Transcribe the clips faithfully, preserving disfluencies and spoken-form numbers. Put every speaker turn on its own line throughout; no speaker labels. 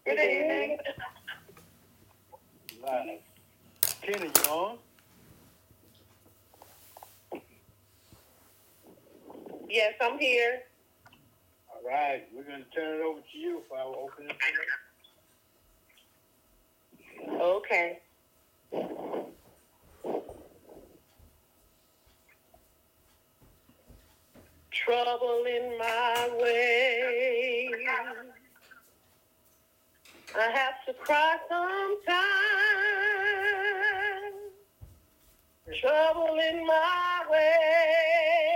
Good evening.
Live. Tina, you on?
Yes, I'm here.
All right, we're going to turn it over to you for our opening.
Okay. Trouble in my way. I have to cry sometimes. Trouble in my way.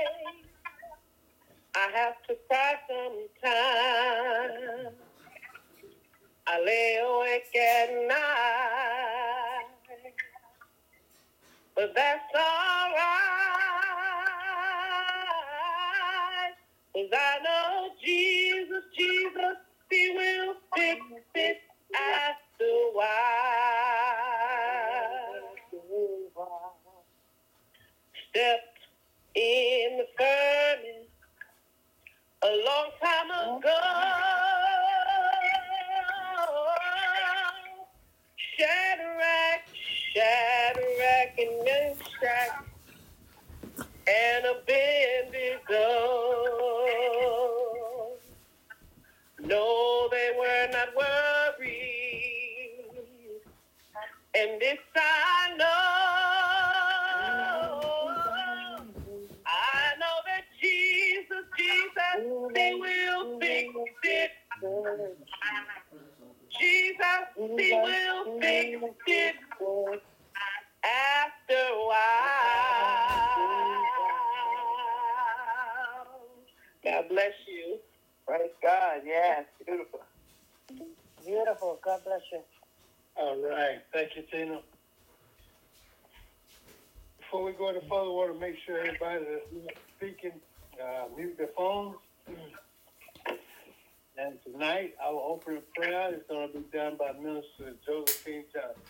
I have to cry sometimes. I lay awake at night, but that's all right. 'Cause I know Jesus, Jesus, He will fix it after a while. Stepped in the furnace a long time ago. Shadrach, Shadrach, and Meshach, and Abednego. No, they were not worried. And this I know. I know that Jesus, Jesus, He will fix it. Jesus, He will fix it after a while. God bless you.
Praise God. Yes, beautiful. Beautiful. God bless you.
All right, thank you, Tina. Before we go any further, I want to make sure everybody that's not speaking uh, mute their phones. And tonight, our opening prayer is going to be done by Minister Josephine Johnson.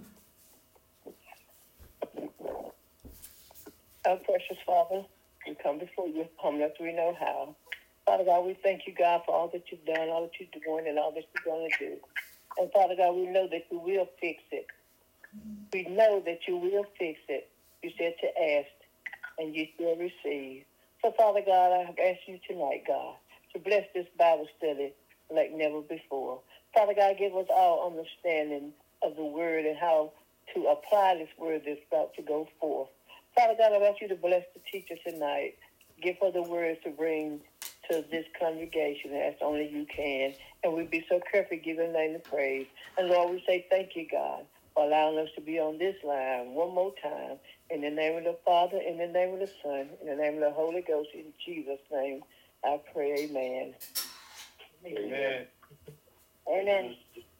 Our precious Father, we come before you, humble as we know how. Father God, we thank you, God, for all that you've done, all that you're doing, and all that you're going to do. And Father God, we know that you will fix it. We know that you will fix it. You said to ask, and you shall receive. So, Father God, I ask you tonight, God, to bless this Bible study like never before. Father God, give us all understanding of the word and how to apply this word that's about to go forth. Father God, I ask you to bless the teacher tonight. Give her the words to bring to this congregation as only you can. And we be so careful giving name the praise. And Lord, we say thank you, God, for allowing us to be on this line one more time. In the name of the Father, in the name of the Son, in the name of the Holy Ghost, in Jesus' name, I pray, amen.
Amen.
Amen.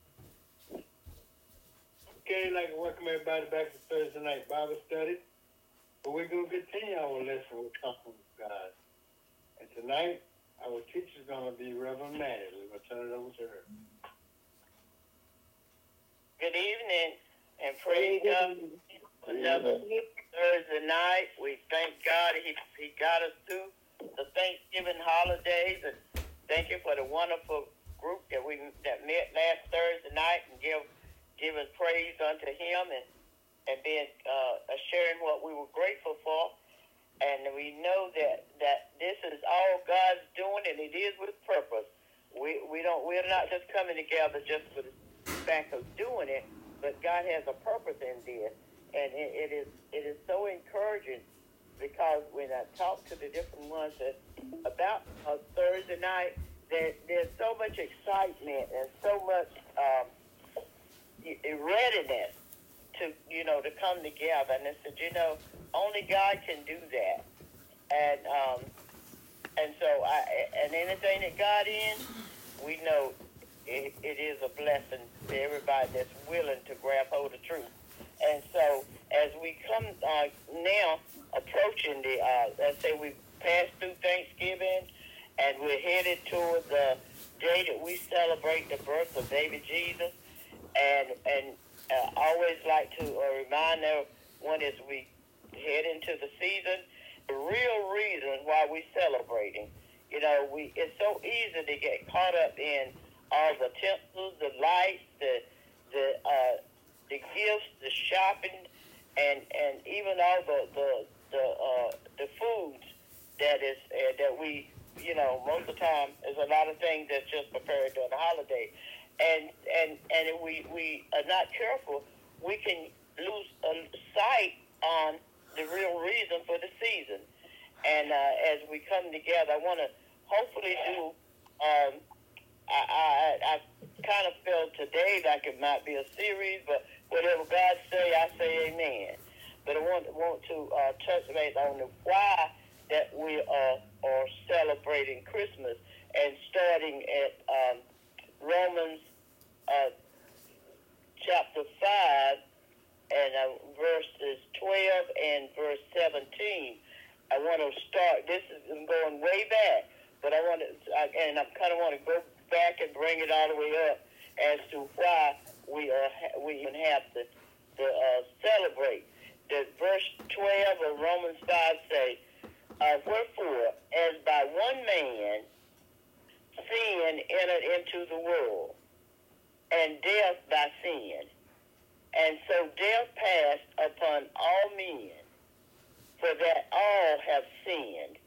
Okay, I'd like to welcome everybody back to Thursday night Bible study. But we're going to continue our lesson with Comfort with God. And tonight, our teacher is going to be Reverend Maddie. We're going to turn it over to her.
Good evening, and praise God. Another Thursday night. We thank God He, he got us through the Thanksgiving holidays, and thank you for the wonderful group that we that met last Thursday night and give give us praise unto Him and and being uh, sharing what we were grateful for. And we know that, that this is all God's doing, and it is with purpose. We we don't we're not just coming together just for the fact of doing it, but God has a purpose in this, and it, it is it is so encouraging because when I talk to the different ones that about uh, Thursday night, that there's so much excitement and so much um, readiness to, you know, to come together. And I said, you know, only God can do that. And um, and so, I, and anything that God in, we know it, it is a blessing to everybody that's willing to grab hold of truth. And so, as we come uh, now approaching the, uh, let's say we passed through Thanksgiving, and we're headed toward the day that we celebrate the birth of baby Jesus. And and uh, I always like to uh, remind everyone as we head into the season, the real reason why we're celebrating. You know, we it's so easy to get caught up in all the utensils, the lights, the the uh, the gifts, the shopping, and and even all the the the, uh, the foods that is uh, that we, you know, most of the time there's a lot of things that's just prepared during the holiday, and and and if we we are not careful, we can lose a sight on the real reason for the season. And uh, as we come together, I want to hopefully do. Um, I, I I kind of felt today like it might be a series, but whatever God say, I say amen. But I want want to uh, touch base on the why that we are are celebrating Christmas, and starting at um, Romans uh, chapter five and uh, verses twelve and verse seventeen. I want to start. This is I'm going way back, but I want to, I, and I kind of want to go back and bring it all the way up as to why we are we even have to, to uh, celebrate. The verse twelve of Romans five say, uh, "Wherefore, as by one man sin entered into the world, and death by sin, and so death passed upon all men, for that all have sinned."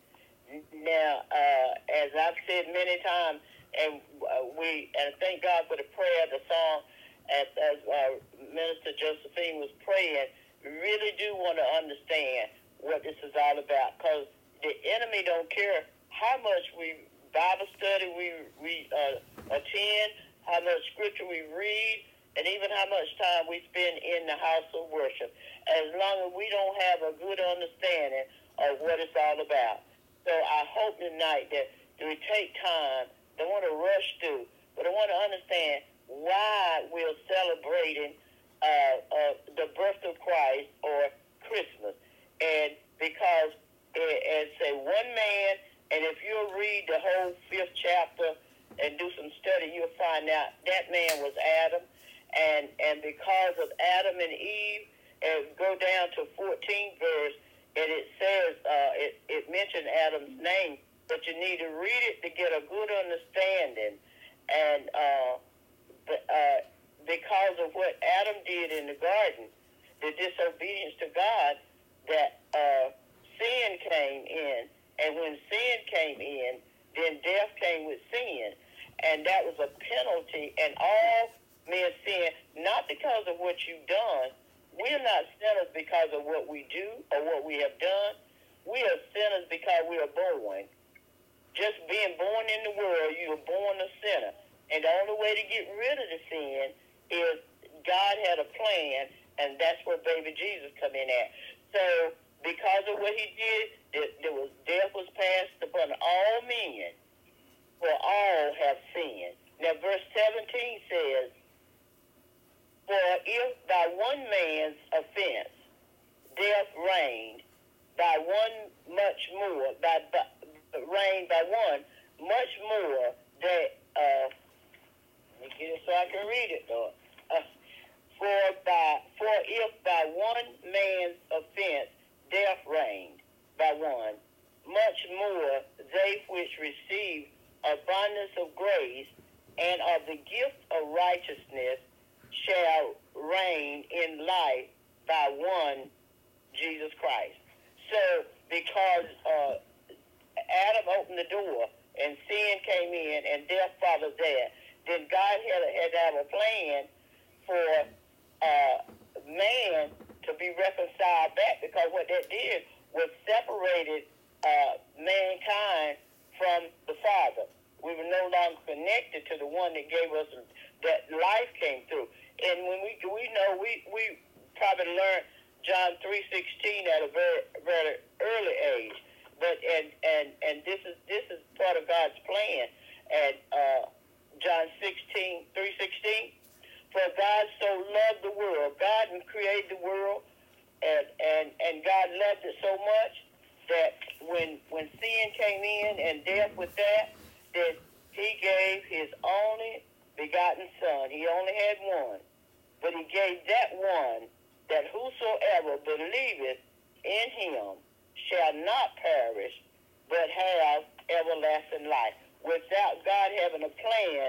Now, uh, as I've said many times, and uh, we and thank God for the prayer, the song, as, as uh, Minister Josephine was praying. We really do want to understand what this is all about, because the enemy don't care how much we Bible study we we uh, attend, how much scripture we read, and even how much time we spend in the house of worship, as long as we don't have a good understanding of what it's all about. So I hope tonight that we take time. Don't want to rush through, but I want to understand why we're celebrating uh, uh, the birth of Christ, or Christmas. And because it, it say one man, and if you'll read the whole fifth chapter and do some study, you'll find out that man was Adam. And and because of Adam and Eve, and go down to fourteenth verse, and it says, uh, it, it mentioned Adam's name, but you need to read it to get a good understanding. And uh, uh, because of what Adam did in the garden, the disobedience to God, that uh, sin came in. And when sin came in, then death came with sin. And that was a penalty. And all men sin, not because of what you've done. We're not sinners because of what we do or what we have done. We are sinners because we are born. Just being born in the world, you were born a sinner. And the only way to get rid of the sin is God had a plan, and that's where baby Jesus come in at. So because of what he did, there was death was passed upon all men, for all have sinned. Now verse seventeen says, "For if by one man's offense death reigned, by one much more, by, by reigned by one, much more that uh let me get it so I can read it, Lord. Uh, for by for if by one man's offense death reigned by one, much more they which receive abundance of grace and of the gift of righteousness shall reign in life by one, Jesus Christ." So because uh, Adam opened the door and sin came in and death followed that, then God had, had to have a plan for uh, man to be reconciled back, because what that did was separated uh, mankind from the Father. We were no longer connected to the one that gave us that life came through. And when we we know we, we probably learned John three sixteen at a very very early age, but and and and this is this is part of God's plan. And uh, John sixteen three sixteen, "For God so loved the world," God created the world, and and and God loved it so much that when when sin came in and death with that, that He gave His only begotten Son. He only had one, but He gave that one, that whosoever believeth in Him shall not perish, but have everlasting life. Without God having a plan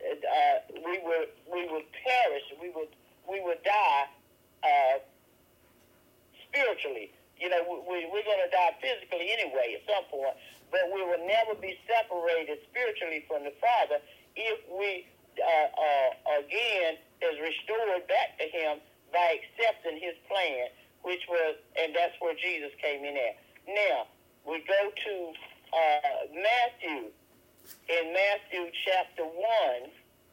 uh, we would we would perish. We would we would die uh, spiritually. You know, we, we're going to die physically anyway at some point, but we will never be separated spiritually from the Father if we, uh, uh, again, is restored back to Him by accepting His plan, which was, and that's where Jesus came in at. Now, we go to uh, Matthew, in Matthew chapter one,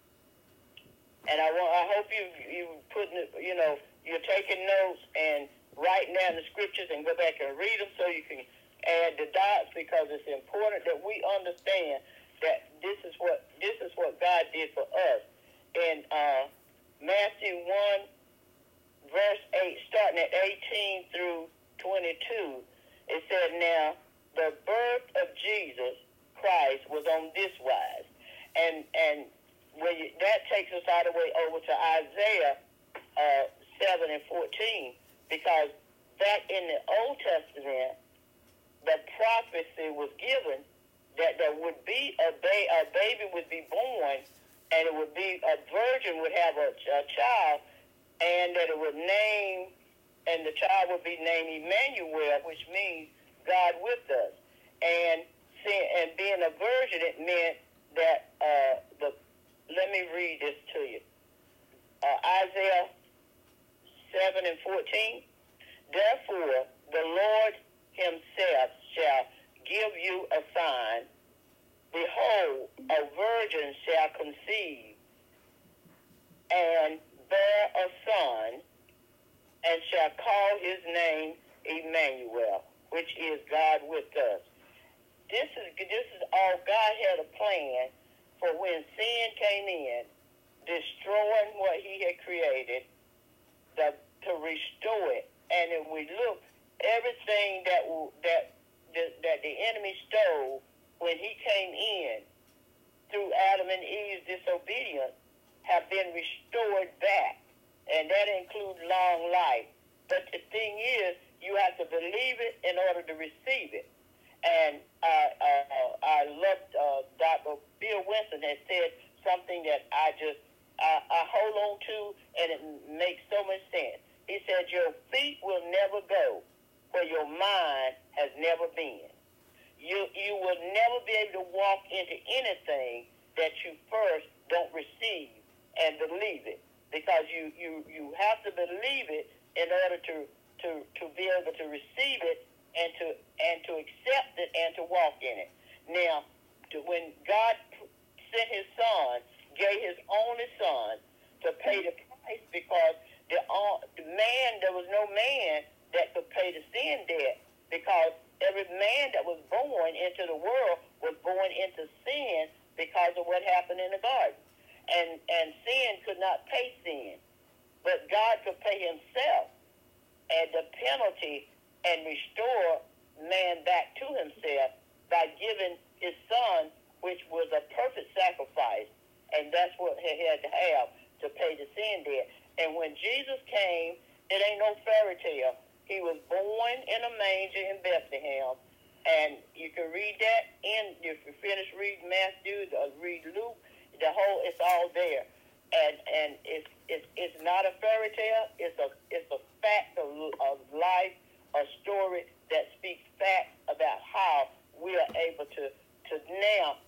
and I want, I hope you you putting it, you know, you're taking notes and writing down the scriptures and go back and read them so you can add the dots, because it's important that we understand that this is what this is what God did for us. In uh, Matthew one, verse eight, starting at eighteen through twenty-two, it said, "Now the birth of Jesus Christ was on this wise," and and when you, that takes us all the way over to Isaiah uh, seven and fourteen. Because back in the Old Testament, the prophecy was given that there would be a, ba- a baby would be born, and it would be a virgin would have a, a child, and that it would name, and the child would be named Emmanuel, which means God with us. And and being a virgin, it meant that uh, the. Let me read this to you. Uh, Isaiah seven and fourteen. "Therefore the Lord himself shall give you a sign. Behold, a virgin shall conceive and bear a son, and shall call his name Emmanuel," which is God with us. This is this is all. God had a plan for when sin came in, destroying what He had created, the, to restore it. And if we look, everything that that that the enemy stole when he came in through Adam and Eve's disobedience have been restored back, and that includes long life. But the thing is, you have to believe it in order to receive it. And uh, uh, I loved uh, Doctor Bill Winston has said something that I just I, I hold on to, and it makes so much sense. He said, "Your feet will never go where your mind has never been. You you will never be able to walk into anything that you first don't receive and believe it, because you, you, you have to believe it in order to, to, to be able to receive it and to and to accept it and to walk in it." Now, to, when God sent His Son, gave His only Son to pay the price, because the, uh, the man, there was no man that could pay the sin debt, because every man that was born into the world was born into sin because of what happened in the garden. And, and sin could not pay sin, but God could pay Himself and the penalty and restore man back to Himself by giving His Son, which was a perfect sacrifice, and that's what He had to have to pay the sin debt. And when Jesus came, it ain't no fairy tale. He was born in a manger in Bethlehem, and you can read that in, if you finish reading Matthew, uh, read Luke, the whole, it's all there. And and it's it's it's not a fairy tale. It's a it's a fact of, of life, a story that speaks facts about how we are able to to now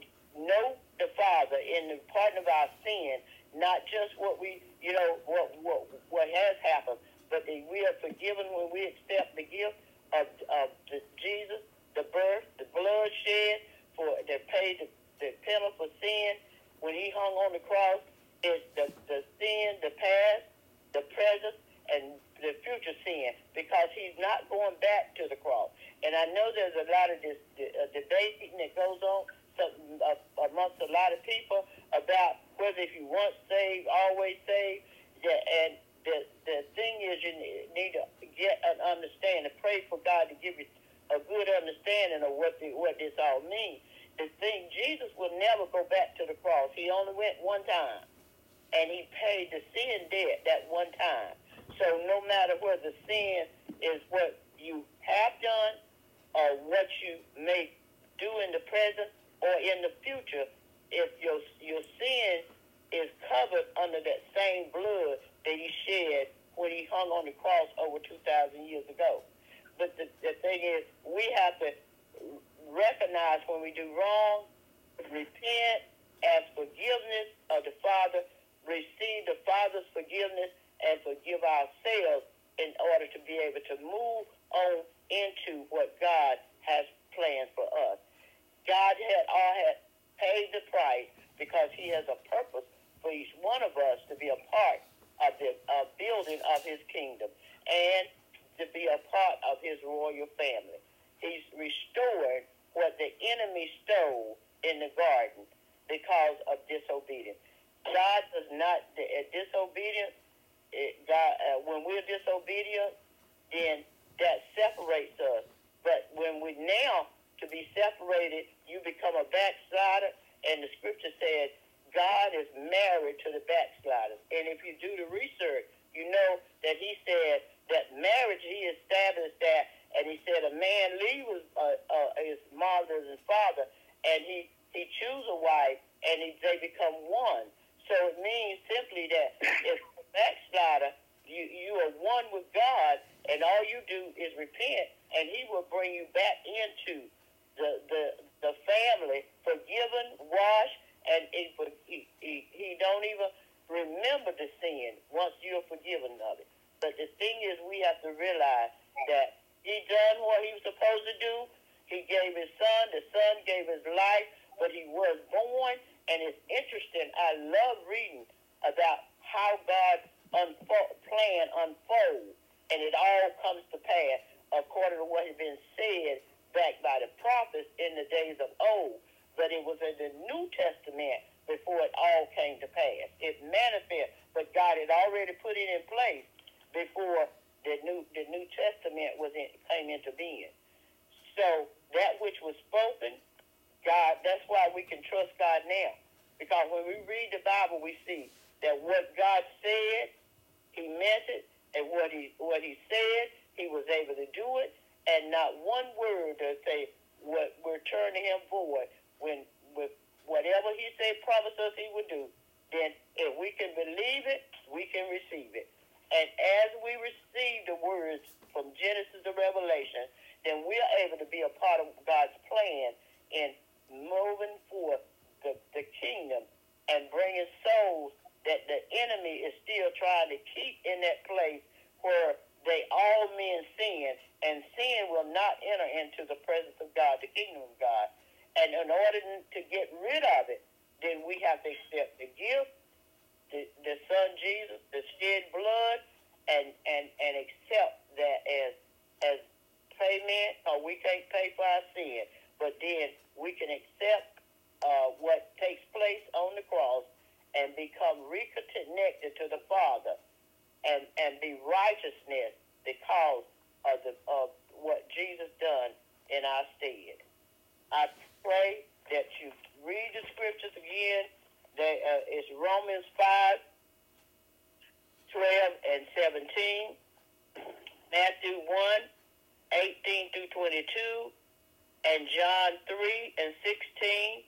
know the Father in the pardon of our sin, not just what we you know what what what has happened, but that we are forgiven when we accept the gift of of the Jesus, the birth, the blood shed for that paid the, the penalty for sin when He hung on the cross. Is the, the sin, the past, the present, and the future sin, because He's not going back to the cross. And I know there's a lot of this uh, debating that goes on some, uh, amongst a lot of people about whether if you once saved, always saved. That, and the the thing is, you need to get an understanding, pray for God to give you a good understanding of what the, what this all means. The thing, Jesus will never go back to the cross. He only went one time. And He paid the sin debt that one time. So no matter whether sin is what you have done or what you may do in the present or in the future, if your your sin is covered under that same blood that he shed when he hung on the cross over two thousand years ago. But the, the thing is, we have to recognize when we do wrong, repent, ask forgiveness of the Father, receive the Father's forgiveness, and forgive ourselves in order to be able to move on into what God has planned for us. God had all had paid the price because he has a purpose for each one of us to be a part of the uh, building of his kingdom and to be a part of his royal family. He's restored what the enemy stole in the garden because of disobedience. God does not, uh, disobedience, it, God, uh, when we're disobedient, then that separates us. But when we now, to be separated, you become a backslider, and the scripture says God is married to the backsliders. And if you do the research, you know that he said that marriage, he established that, and he said a man leaves uh, uh, his mother and father, and he, he chooses a wife, and he, they become one. So it means simply that if a backslider, you, you are one with God, and all you do is repent, and he will bring you back into the the, the family, forgiven, washed, and he, he, he, he don't even remember the sin once you're forgiven of it. But the thing is, we have to realize that he done what he was supposed to do. He gave his son. The son gave his life, but he was born. And it's interesting. I love reading about how God's unfold, plan unfolds, and it all comes to pass according to what had been said back by the prophets in the days of old. But it was in the New Testament before it all came to pass. It manifested, but God had already put it in place before the New the New Testament was in, came into being. So that which was spoken, God, that's why we can trust God now. Because when we read the Bible, we see that what God said, he meant it, and what he what he said, he was able to do it, and not one word to say what we're turning him forward. When with whatever he said, promised us he would do, then if we can believe it, we can receive it. And as we receive the words from Genesis to Revelation, then we're able to be a part of God's plan in moving forth the, the kingdom and bringing souls that the enemy is still trying to keep in that place where they all men sin, and sin will not enter into the presence of God, the kingdom of God. And in order to get rid of it, then we have to accept the gift, the, the Son Jesus, the shed blood, and, and, and accept that as as payment, or we can't pay for our sin, but then we can accept uh, what takes place on the cross and become reconnected to the Father and, and be righteousness because of the of what Jesus done in our stead. I pray that you read the scriptures again. They, uh, it's Romans five, twelve, and seventeen, Matthew one, eighteen through twenty-two, and John three and sixteen,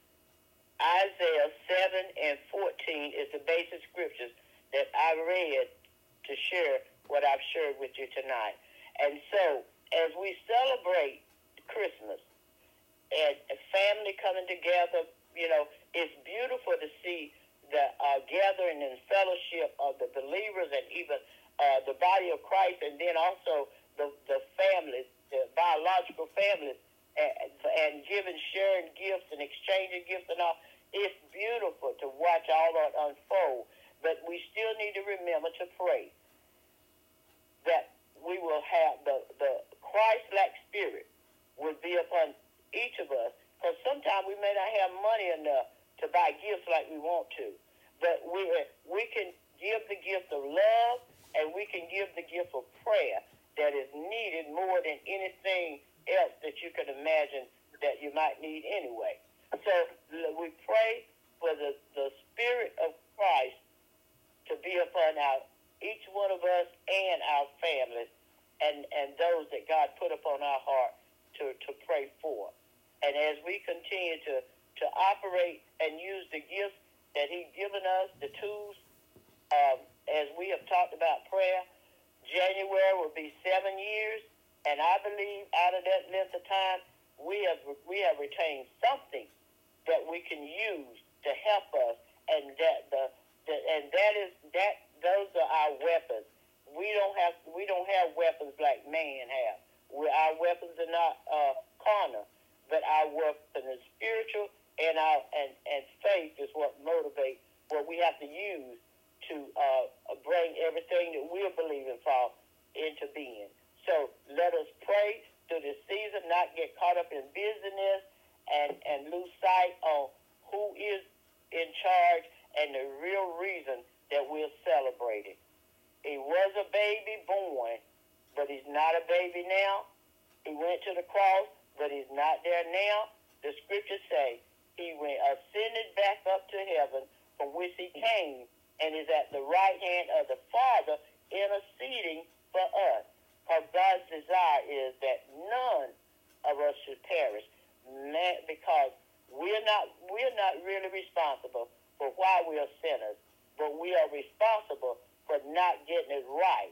Isaiah seven and fourteen is the basic scriptures that I read to share what I've shared with you tonight. And so, as we celebrate Christmas and family coming together, you know, it's beautiful to see the uh, gathering and fellowship of the believers and even uh, the body of Christ, and then also the, the families, the biological families, and, and giving, sharing gifts and exchanging gifts and all. It's beautiful to watch all that unfold, but we still need to remember to pray that we will have the, the Christ-like spirit will be upon each of us, because sometimes we may not have money enough to buy gifts like we want to, but we we can give the gift of love, and we can give the gift of prayer that is needed more than anything else that you could imagine that you might need anyway. So we pray for the, the Spirit of Christ to be upon our, each one of us and our families, and, and those that God put upon our heart to, to pray for. And as we continue to, to operate and use the gifts that He's given us, the tools. Um, as we have talked about prayer, January will be seven years, and I believe out of that length of time, we have we have retained something that we can use to help us, and that the, the and that is that those are our weapons. We don't have we don't have weapons like man have. We, our weapons are not uh, carnal, but our weapon is spiritual, and our and, and faith is what motivates what we have to use to uh, bring everything that we're believing for into being. So let us pray through this season, not get caught up in busyness and, and lose sight on who is in charge and the real reason that we're celebrating. He was a baby born, but he's not a baby now. He went to the cross, but he's not there now. The scriptures say he went ascended back up to heaven from which he came and is at the right hand of the Father interceding for us. Because God's desire is that none of us should perish, because we're not we're not really responsible for why we are sinners, but we are responsible for not getting it right.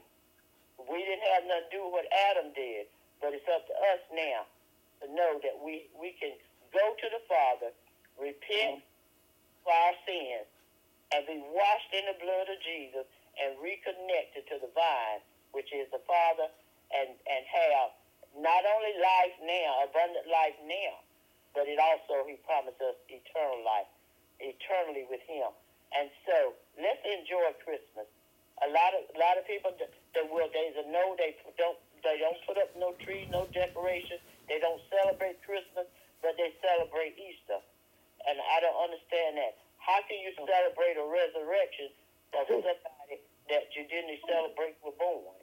We didn't have nothing to do with what Adam did, but it's up to us now to know that we, we can go to the Father, repent for our sins, and be washed in the blood of Jesus and reconnected to the vine, which is the Father, and, and have not only life now, abundant life now, but it also, he promised us eternal life, eternally with him. And so let's enjoy Christmas. A lot of a lot of people that will they no they don't they don't put up no tree, no decorations. They don't celebrate Christmas, but they celebrate Easter. And I don't understand that. How can you celebrate a resurrection of somebody that you didn't celebrate for born?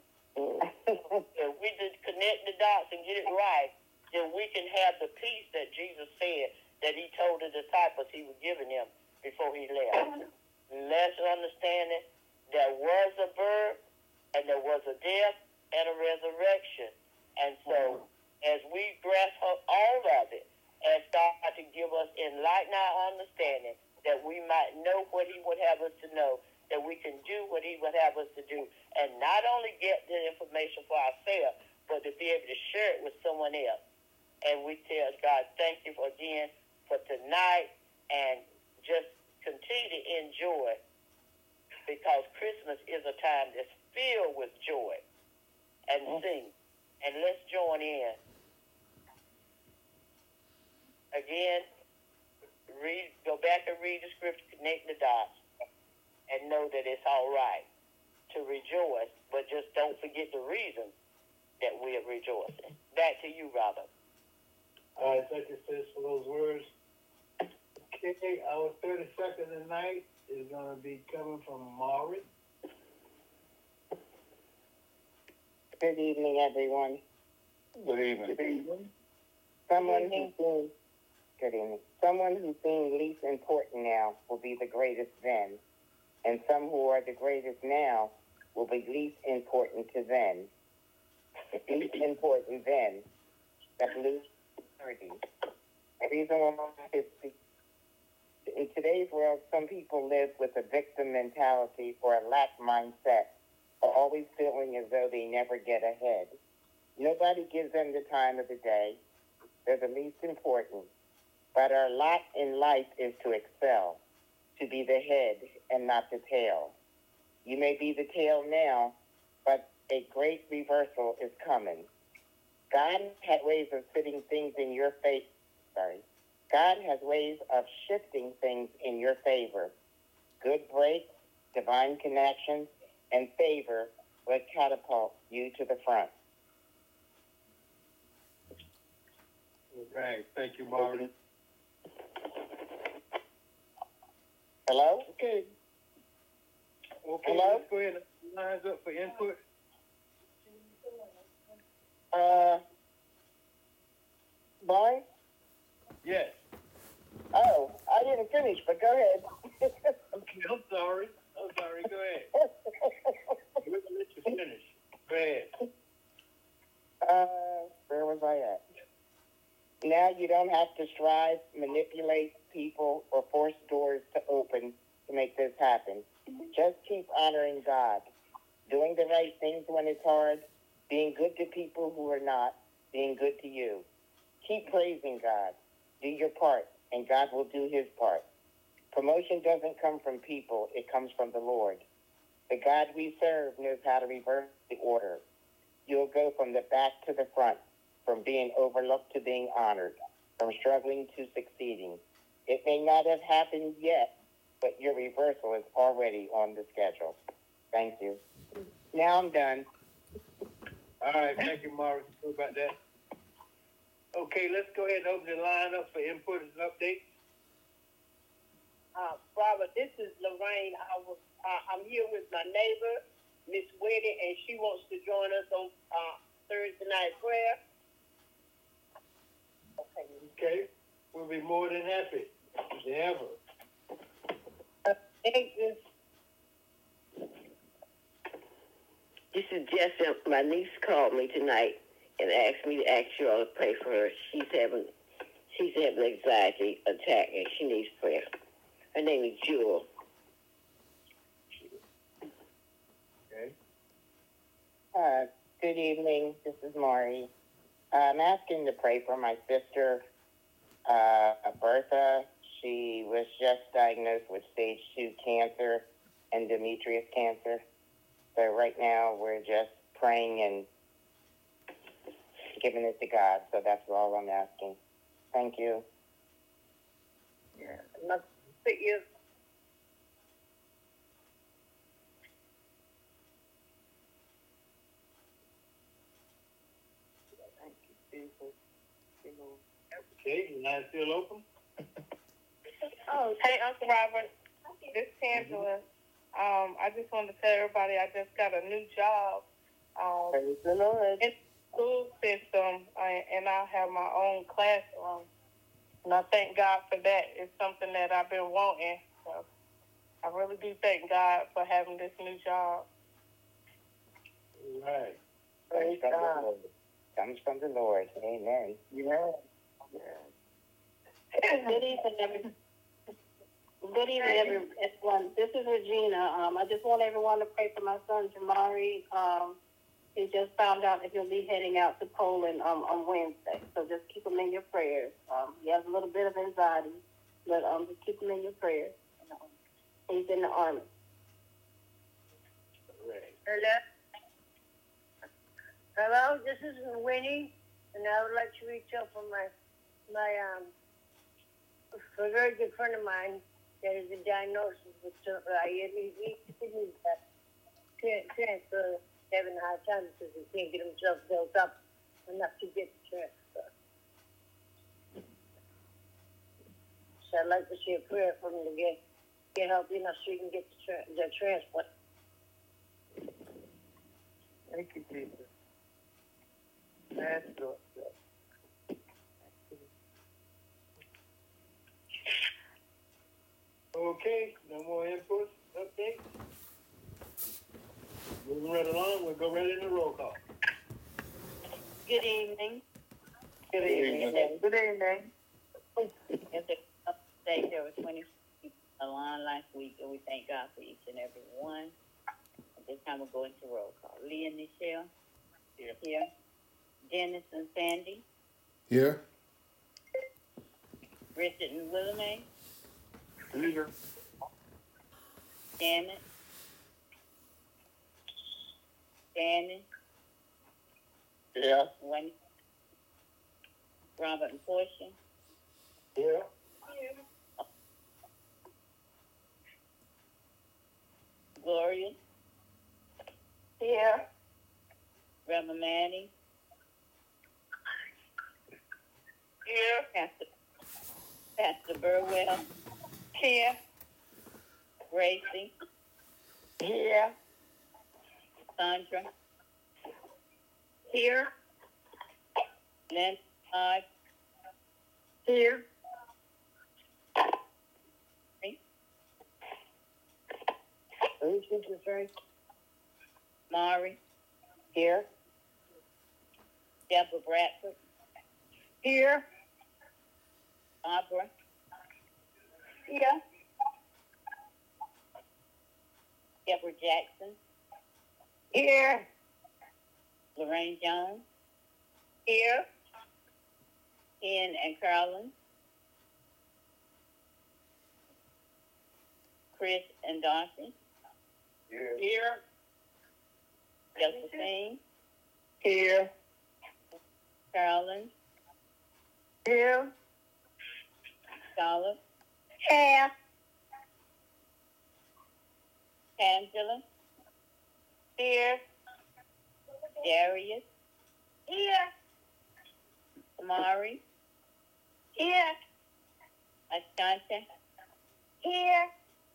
If we just connect the dots and get it right, then we can have the peace that Jesus said that he told the disciples he was giving them before he left. Let's understand it. There was a birth, and there was a death, and a resurrection. And so, as we grasp all of it, and start to give us enlighten our understanding, that we might know what he would have us to know, that we can do what he would have us to do, and not only get the information for ourselves, but to be able to share it with someone else. And we tell God, thank you for, again for tonight, and just continue to enjoy, because Christmas is a time that's filled with joy and mm-hmm. sing. And let's join in. Again, read, go back and read the scripture, connect the dots, and know that it's all right to rejoice, but just don't forget the reason that we are rejoicing. Back to you, Robert.
All right, thank you, sis, for those words. Okay, our thirty-second tonight is going to be coming from Maury.
Good evening, everyone.
Good evening.
Good evening. Someone who seems good evening. Someone who seems least important now will be the greatest then, and some who are the greatest now will be least important to then. Least important then. That lose thirty. The reason why is in today's world, some people live with a victim mentality or a lack mindset, always feeling as though they never get ahead. Nobody gives them the time of the day. They're the least important. But our lot in life is to excel, to be the head and not the tail. You may be the tail now, but a great reversal is coming. God had ways of fitting things in your face. Sorry. God has ways of shifting things in your favor. Good breaks, divine connections, and favor will catapult you to the front.
Okay, thank you, Marty.
Hello?
Okay. Okay,
Hello?
let's go ahead and lines up for input.
Uh, boy?
Yes.
Oh, I didn't finish, but go ahead.
Okay, I'm sorry. I'm sorry. Go ahead. We're going to let you finish. Go ahead.
Uh, where was I at? Now you don't have to strive, manipulate people, or force doors to open to make this happen. Just keep honoring God, doing the right things when it's hard, being good to people who are not, being good to you. Keep praising God. Do your part, and God will do his part. Promotion doesn't come from people, it comes from the Lord. The God we serve knows how to reverse the order. You'll go from the back to the front, from being overlooked to being honored, from struggling to succeeding. It may not have happened yet, but your reversal is already on the schedule. Thank you. Now I'm done.
All right, thank you, Morris. Sorry about that. Okay, let's go ahead and open the line up for input and updates.
Uh, Robert, this is Lorraine. I was, uh, I'm here with my neighbor, Miss Whitty, and she wants to join us on uh, Thursday night prayer. Okay.
Okay, we'll be more than happy as ever.
Thank you. This is Jessica. My niece called me tonight and asked me to ask you all to pray for her. She's having, she's having an anxiety attack and she needs prayer. Her name is Jewel.
Okay.
Uh, good evening. This is Maury. I'm asking to pray for my sister, uh, Bertha. She was just diagnosed with stage two cancer, endometrial cancer. So right now we're just praying and giving it to God. So that's all I'm asking. Thank you.
Yeah. Let's sit you. Thank you, Jesus.
Okay, the line's still open?
Oh, hey, Uncle Robert. This is Angela. Um, I just wanted to tell everybody I just got a new job. Um,
Praise the Lord.
in the school system, I, and I have my own classroom. And I thank God for that. It's something that I've been wanting. So I really do thank God for having this new job.
All right.
Praise
Praise
from
God.
the Lord. Comes from the Lord. Amen.
Yeah.
Good evening, everyone. Good evening, everyone. This is Regina. Um, I just want everyone to pray for my son, Jamari. Um, he just found out that he'll be heading out to Poland um, on Wednesday. So just keep him in your prayers. Um, he has a little bit of anxiety, but um, just keep him in your prayers. Um, he's in the Army.
Right.
Hello? Hello, this is Winnie, and I would like to reach out for my, my, um, for a very good friend of mine that has been diagnosed with, uh, he, he, he needs that transfer, having a hard time because he can't get himself built up enough to get the transfer. So I'd like to see a prayer for him to get, get help, you know, so he can get the, tra- the transport.
Thank you, Jesus. That's good. Okay, no more input, updates? Moving right along, we'll go right into roll call.
Good evening.
Good evening. Good evening.
As a update, there were twenty people on last week, and we thank God for each and every one. At this time, we'll go into roll call. Lee and Michelle?
Here.
Here. Dennis and Sandy?
Here.
Richard and Willamette?
Here.
Janet? Danny?
Yeah.
Wendy? Robert and Portia?
Here.
Gloria?
Here.
Reverend Manny?
Here.
Pastor, Pastor Burwell?
Here.
Gracie?
Here.
Sandra?
Here.
Lynn? Todd?
Here. Who's this right?
Mari?
Here.
Deborah Bradford?
Here.
Barbara,
Yeah.
Deborah Jackson,
Here.
Lorraine Jones,
Here.
Ken and Carolyn, Chris and Darcy,
Here.
Josephine,
Here.
Carolyn,
Here.
Charlotte,
Here.
Angela,
Here.
Darius,
Here.
Amari,
Here.
Ashante,
Here.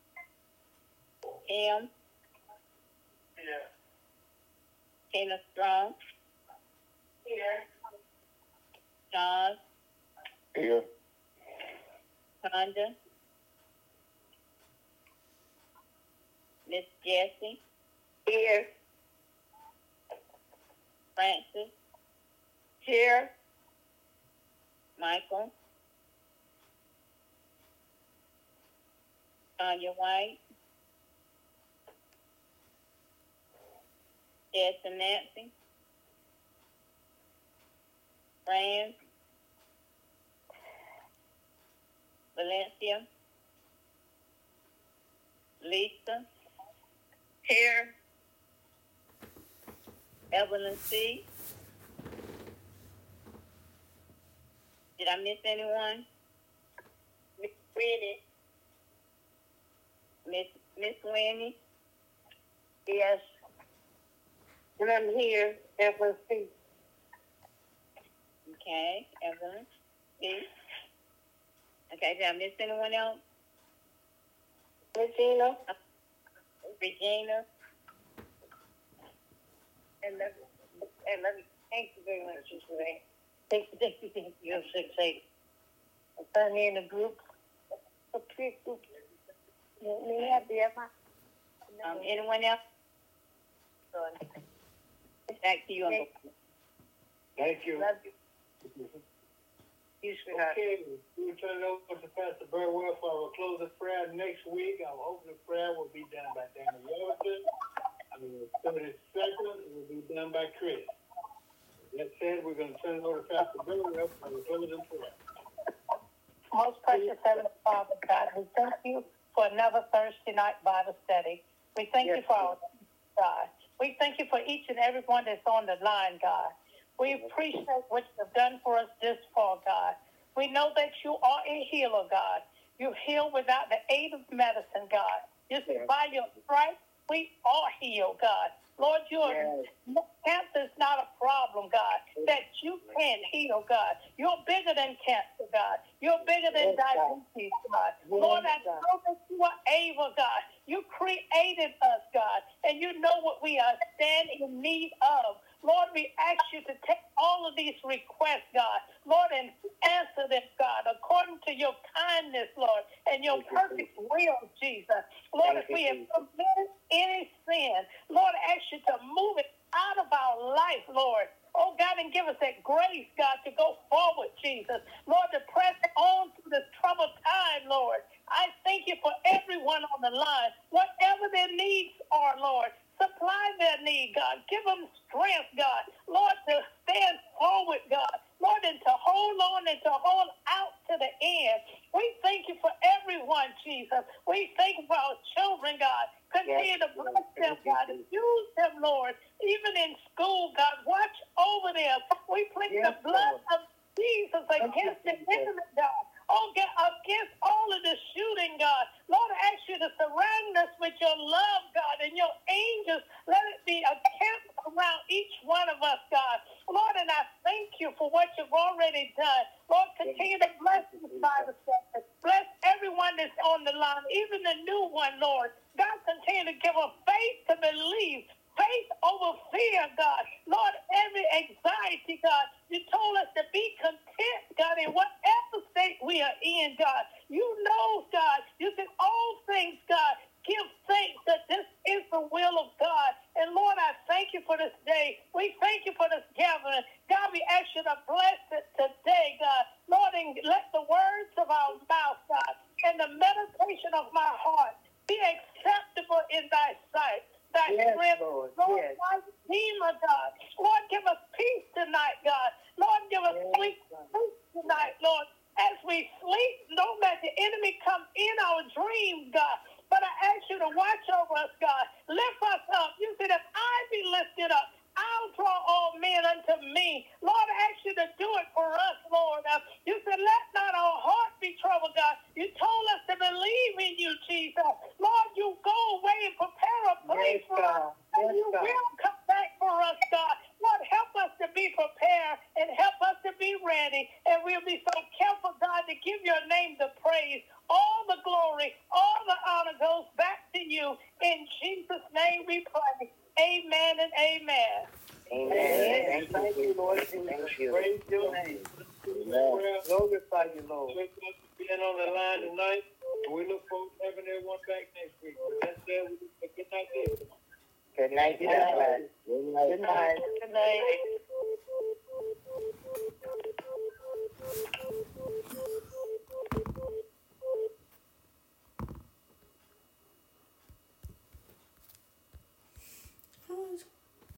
Kim,
Yeah.
Tina Strong,
Here.
Charles,
Here.
Conda, Miss Jessie,
Here.
Francis,
Here.
Michael, Tanya White, Jess and Nancy, Fran, Valencia, Lisa,
Here.
Evelyn C. Did I miss anyone?
Miss Winnie.
Miss Miss Winnie,
Yes. And I'm here. Evelyn C.
okay, Evelyn C. Okay, did I miss anyone else?
Regina.
Regina,
And let, and let me thank you very much today. Thank you, thank you, thank you. You're six eight. I'm finally in a group. A pre group. Let me have the Emma.
um, anyone else? Back to you, Uncle.
Thank you.
Love you. You, sweetheart.
Okay, we'll turn it over to Pastor Burwell for our closing prayer next week. Our opening prayer will be done by Daniel Yellowson. I mean, the thirty-second will be done by Chris. That said, we're going to turn it over to Pastor Burwell for the closing prayer.
Most precious Heavenly Father, God, we thank you for another Thursday night Bible study. We thank
Yes,
you for our God. We thank you for each and every one that's on the line, God. We appreciate what you've done for us this far, God. We know that you are a healer, God. You heal without the aid of medicine, God. You say, by your stripes, we are healed, God. Lord, you are,
Yes.
cancer is not a problem, God, that you can heal, God. You're bigger than cancer, God. You're bigger than
Yes, God.
diabetes, God.
Yes,
Lord, I
God.
know that you are able, God. You created us, God, and you know what we are standing in need of. Lord, we ask you to take all of these requests, God, Lord, and answer them, God, according to your kindness, Lord, and your perfect will, Jesus. Lord, if we have committed any sin, Lord, I ask you to move it out of our life, Lord. Oh, God, and give us that grace, God, to go forward, Jesus. Lord, to press on through this troubled time, Lord. I thank you for everyone on the line, whatever their needs are, Lord. Supply their need, God. Give them strength, God. Lord, to stand forward, God. Lord, and to hold on and to hold out to the end. We thank you for everyone, Jesus. We thank you for our children, God. Continue
Yes,
to bless them, God. And use them, Lord. Even in school, God. Watch over them. We plead
Yes,
the blood
Lord.
of Jesus against the enemy, God. Oh, God, against all of the shooting, God. Lord, I ask you to surround us with your love, God, and your angels. Let it be a camp around each one of us, God. Lord, and I thank you for what you've already done. Lord, continue to bless this Bible study. Bless everyone that's on the line, even the new one, Lord. God, continue to give us faith to believe. Faith over fear, God. Lord, every anxiety, God. You told us to be content, God, in whatever state we are in, God. You know, God. You said all things, God. Give thanks that this is the will of God. And Lord, I thank you for this day. We thank you for this gathering. God, we ask you to bless it today, God. Lord, and let the words of
our mouth, God, and the meditation of my heart be acceptable in thy sight. Thy
Yes,
strength,
Lord.
Lord,
Yes.
thy redeemer, God. Lord, give us peace tonight, God. Lord, give us
Yes,
sweet
God.
sleep tonight, Lord. As we sleep, don't let the enemy come in our dreams, God. But I ask you to watch over us, God. Lift us up. You said, if I be lifted up, I'll draw all men unto me. Lord, I ask you to do it for us, Lord. Uh, you said, let not our heart be troubled, God. You told us to believe in you, Jesus. Lord, you go away and prepare a place
Yes,
for
God.
us. And
Yes,
you
God.
will come back for us, God. Lord, help us to be prepared and help us to be ready. And we'll be so careful, God, to give your name the praise. All the glory, all the honor goes back to you. In Jesus' name we pray. Amen and amen.
Amen.
Amen.
Thank you,
Thank you,
Jesus.
Lord Jesus.
Thank you.
Praise your name.
Well,
Glorify you, Lord.
thank you for being on the line tonight. We look forward to having everyone back next week. With that said, we good night, everyone.
Good night.
Good night.
God bless.
Good night.
Good night.